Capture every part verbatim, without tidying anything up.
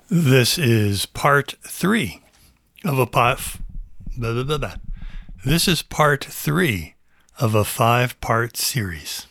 This is part three of a five. Blah, blah, blah, blah. This is part three of a five-part series.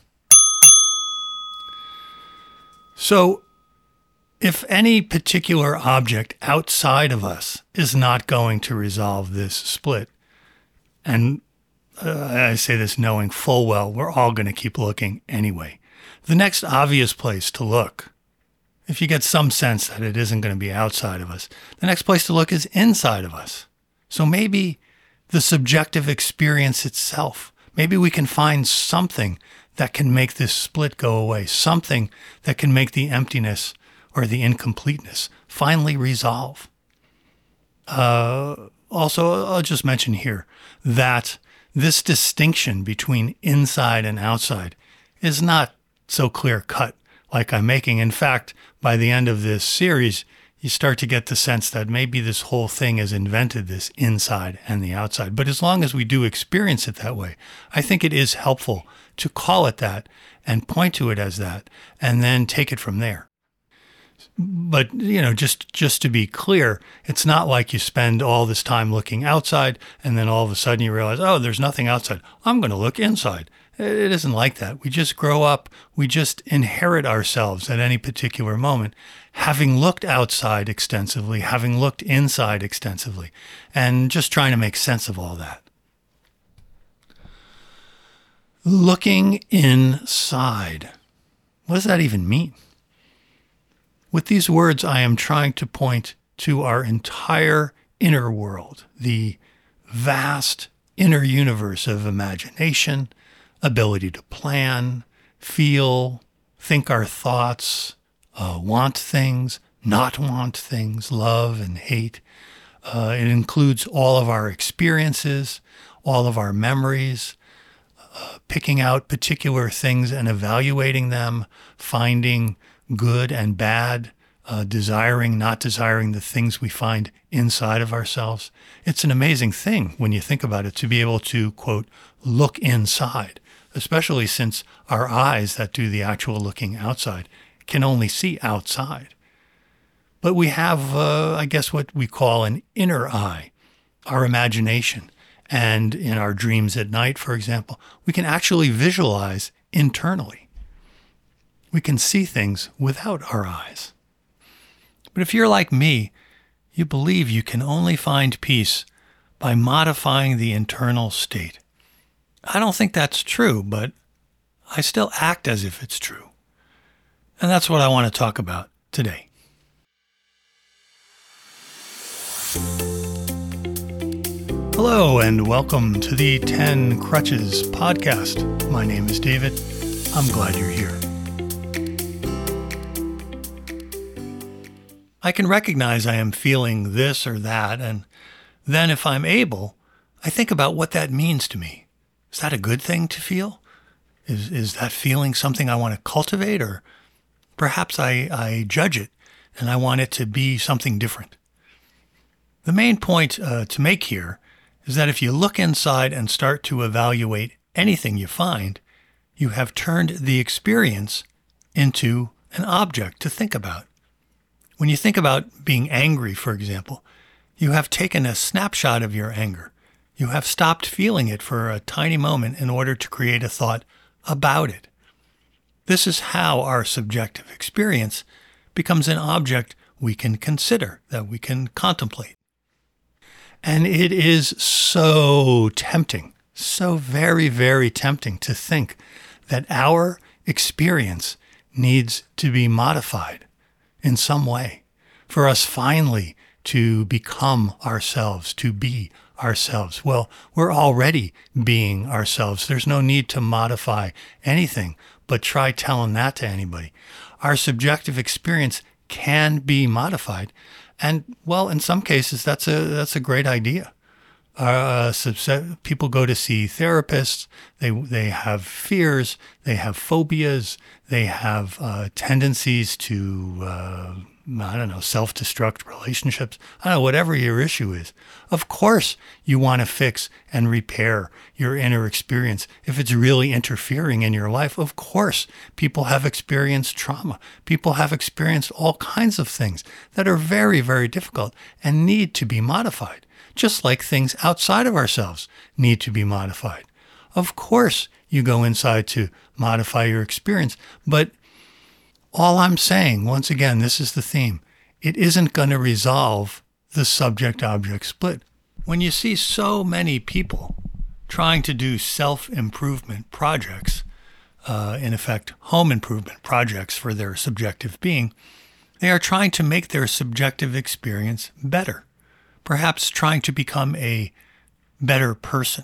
So, if any particular object outside of us is not going to resolve this split, and uh, I say this knowing full well we're all going to keep looking anyway, the next obvious place to look, if you get some sense that it isn't going to be outside of us, the next place to look is inside of us. So maybe the subjective experience itself, maybe we can find something that can make this split go away, something that can make the emptiness or the incompleteness finally resolve. Uh, also, I'll just mention here that this distinction between inside and outside is not so clear-cut like I'm making. In fact, by the end of this series, you start to get the sense that maybe this whole thing has invented this inside and the outside. But as long as we do experience it that way, I think it is helpful to call it that and point to it as that and then take it from there. But, you know, just, just to be clear, it's not like you spend all this time looking outside and then all of a sudden you realize, oh, there's nothing outside. I'm going to look inside. It isn't like that. We just grow up. We just inherit ourselves at any particular moment, having looked outside extensively, having looked inside extensively, and just trying to make sense of all that. Looking inside. What does that even mean? With these words, I am trying to point to our entire inner world, the vast inner universe of imagination, ability to plan, feel, think our thoughts, uh, want things, not want things, love and hate. Uh, it includes all of our experiences, all of our memories, uh, picking out particular things and evaluating them, finding good and bad, uh, desiring, not desiring the things we find inside of ourselves. It's an amazing thing when you think about it to be able to, quote, look inside, especially since our eyes that do the actual looking outside can only see outside. But we have, uh, I guess, what we call an inner eye, our imagination. And in our dreams at night, for example, we can actually visualize internally. We can see things without our eyes. But if you're like me, you believe you can only find peace by modifying the internal state. I don't think that's true, but I still act as if it's true. And that's what I want to talk about today. Hello, and welcome to the ten Crutches podcast. My name is David. I'm glad you're here. I can recognize I am feeling this or that, and then if I'm able, I think about what that means to me. Is that a good thing to feel? Is is that feeling something I want to cultivate, or perhaps I, I judge it and I want it to be something different? The main point uh, to make here is that if you look inside and start to evaluate anything you find, you have turned the experience into an object to think about. When you think about being angry, for example, you have taken a snapshot of your anger. You have stopped feeling it for a tiny moment in order to create a thought about it. This is how our subjective experience becomes an object we can consider, that we can contemplate. And it is so tempting, so very, very tempting to think that our experience needs to be modified in some way for us finally to become ourselves, to be ourselves. Well, we're already being ourselves. There's no need to modify anything, but try telling that to anybody. Our subjective experience can be modified. And, well, in some cases, that's a that's a great idea. Uh, subset, people go to see therapists. They they have fears. They have phobias. They have uh, tendencies to uh, I don't know, self-destruct relationships, I don't know, whatever your issue is. Of course you want to fix and repair your inner experience. If it's really interfering in your life, of course people have experienced trauma. People have experienced all kinds of things that are very, very difficult and need to be modified, just like things outside of ourselves need to be modified. Of course you go inside to modify your experience, but all I'm saying, once again, this is the theme, it isn't going to resolve the subject-object split. When you see so many people trying to do self-improvement projects, uh, in effect, home improvement projects for their subjective being, they are trying to make their subjective experience better, perhaps trying to become a better person.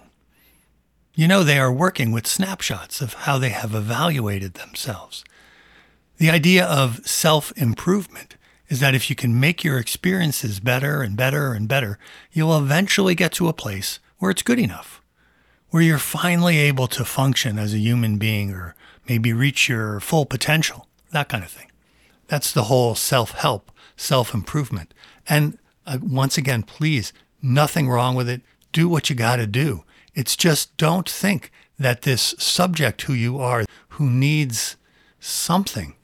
You know, they are working with snapshots of how they have evaluated themselves. The idea of self-improvement is that if you can make your experiences better and better and better, you'll eventually get to a place where it's good enough, where you're finally able to function as a human being or maybe reach your full potential, that kind of thing. That's the whole self-help, self-improvement. And uh, once again, please, nothing wrong with it. Do what you got to do. It's just don't think that this subject who you are, who needs something,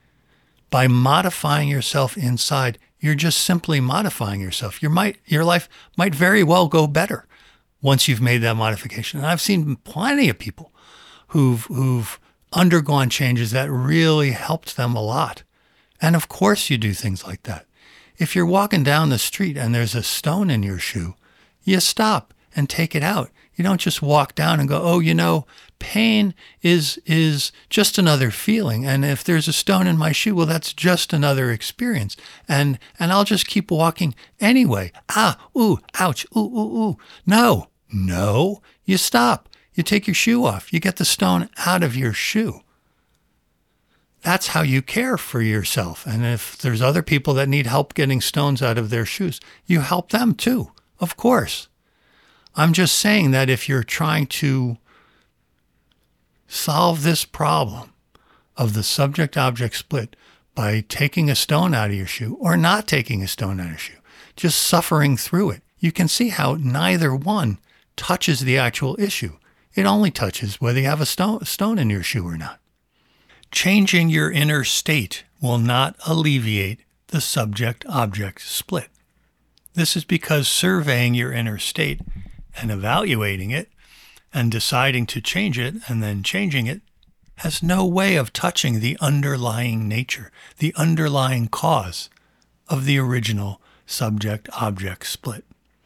by modifying yourself inside, you're just simply modifying yourself. Your might, your life might very well go better once you've made that modification. And I've seen plenty of people who've who've undergone changes that really helped them a lot. And of course you do things like that. If you're walking down the street and there's a stone in your shoe, you stop and take it out. You don't just walk down and go, oh, you know, pain is is just another feeling. And if there's a stone in my shoe, well, that's just another experience. And and I'll just keep walking anyway. Ah, ooh, ouch, ooh, ooh, ooh. No, no, you stop. You take your shoe off. You get the stone out of your shoe. That's how you care for yourself. And if there's other people that need help getting stones out of their shoes, you help them too, of course. I'm just saying that if you're trying to solve this problem of the subject-object split by taking a stone out of your shoe or not taking a stone out of your shoe, just suffering through it, you can see how neither one touches the actual issue. It only touches whether you have a stone, stone in your shoe or not. Changing your inner state will not alleviate the subject-object split. This is because surveying your inner state and evaluating it and deciding to change it and then changing it has no way of touching the underlying nature, the underlying cause of the original subject-object split.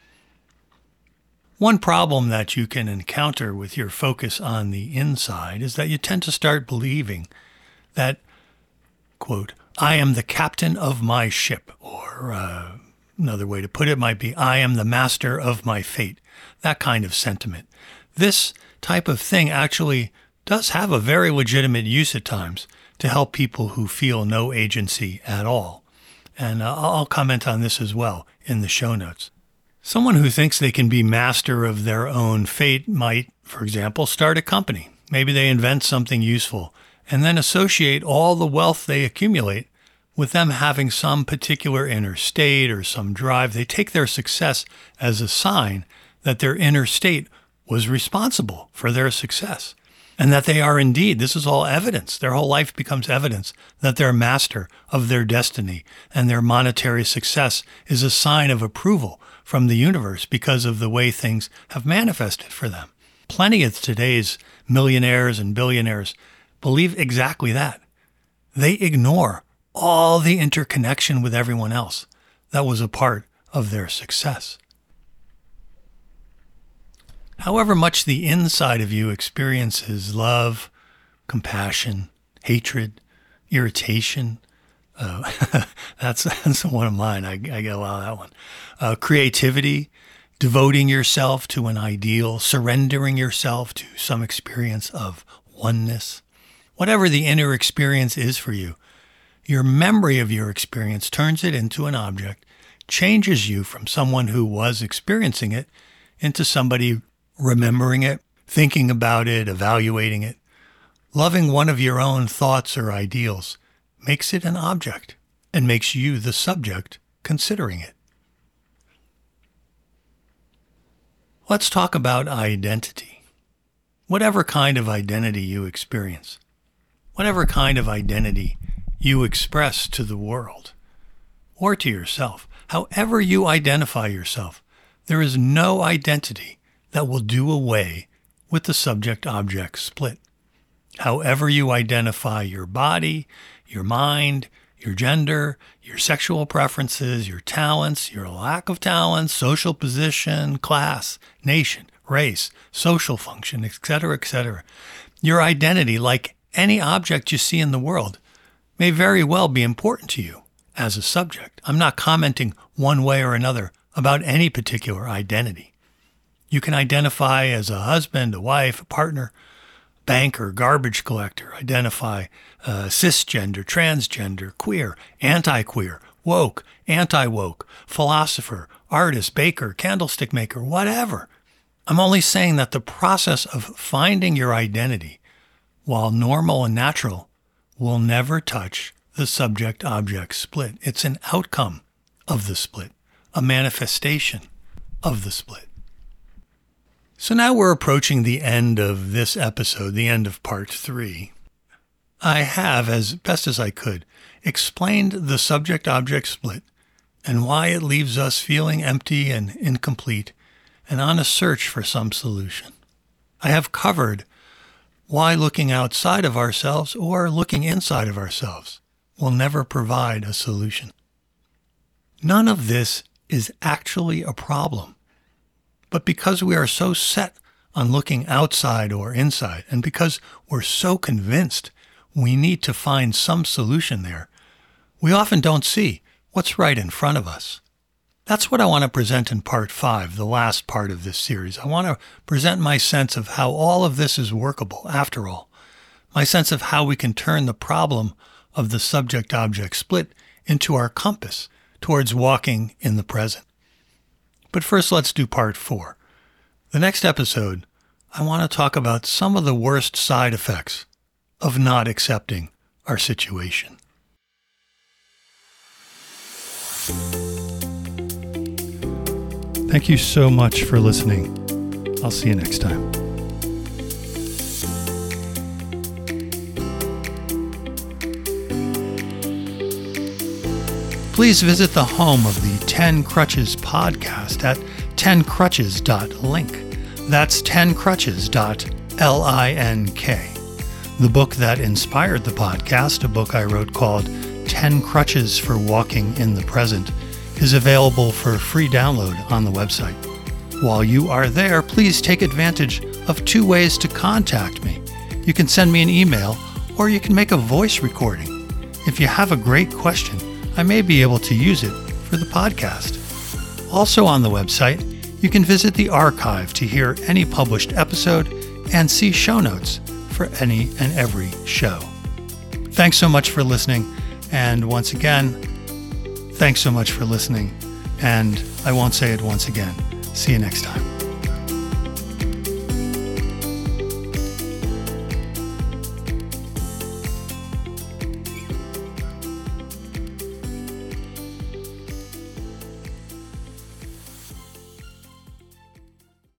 One problem that you can encounter with your focus on the inside is that you tend to start believing that, quote, I am the captain of my ship, or uh, another way to put it might be, I am the master of my fate. That kind of sentiment. This type of thing actually does have a very legitimate use at times to help people who feel no agency at all. And uh, I'll comment on this as well in the show notes. Someone who thinks they can be master of their own fate might, for example, start a company. Maybe they invent something useful and then associate all the wealth they accumulate with them having some particular inner state or some drive. They take their success as a sign that their inner state was responsible for their success, and that they are indeed, this is all evidence, their whole life becomes evidence that they're master of their destiny, and their monetary success is a sign of approval from the universe because of the way things have manifested for them. Plenty of today's millionaires and billionaires believe exactly that. They ignore all the interconnection with everyone else that was a part of their success. However much the inside of you experiences love, compassion, hatred, irritation, uh, that's, that's one of mine. I, I get a lot of that one. Uh, creativity, devoting yourself to an ideal, surrendering yourself to some experience of oneness. Whatever the inner experience is for you, your memory of your experience turns it into an object, changes you from someone who was experiencing it into somebody remembering it, thinking about it, evaluating it. Loving one of your own thoughts or ideals makes it an object. and makes you the subject considering it. Let's talk about identity. Whatever kind of identity you experience, whatever kind of identity you express to the world or to yourself, however you identify yourself, there is no identity that will do away with the subject-object split. However you identify your body, your mind, your gender, your sexual preferences, your talents, your lack of talents, social position, class, nation, race, social function, et cetera, et cetera. Your identity, like any object you see in the world, may very well be important to you as a subject. I'm not commenting one way or another about any particular identity. You can identify as a husband, a wife, a partner, banker, garbage collector, identify uh, cisgender, transgender, queer, anti-queer, woke, anti-woke, philosopher, artist, baker, candlestick maker, whatever. I'm only saying that the process of finding your identity, while normal and natural, will never touch the subject-object split. It's an outcome of the split, a manifestation of the split. So now we're approaching the end of this episode, the end of part three. I have, as best as I could, explained the subject-object split and why it leaves us feeling empty and incomplete and on a search for some solution. I have covered why looking outside of ourselves or looking inside of ourselves will never provide a solution. None of this is actually a problem. But because we are so set on looking outside or inside, and because we're so convinced we need to find some solution there, we often don't see what's right in front of us. That's what I want to present in part five, the last part of this series. I want to present my sense of how all of this is workable, after all. My sense of how we can turn the problem of the subject-object split into our compass towards walking in the present. But first, let's do part four. The next episode, I want to talk about some of the worst side effects of not accepting our situation. Thank you so much for listening. I'll see you next time. Please visit the home of the ten Crutches podcast at ten crutches dot link. That's ten crutches dot link. The book that inspired the podcast, a book I wrote called ten Crutches for Walking in the Present, is available for free download on the website. While you are there, please take advantage of two ways to contact me. You can send me an email or you can make a voice recording. If you have a great question, I may be able to use it for the podcast. Also on the website, you can visit the archive to hear any published episode and see show notes for any and every show. Thanks so much for listening, and once again, thanks so much for listening, and I won't say it once again. See you next time.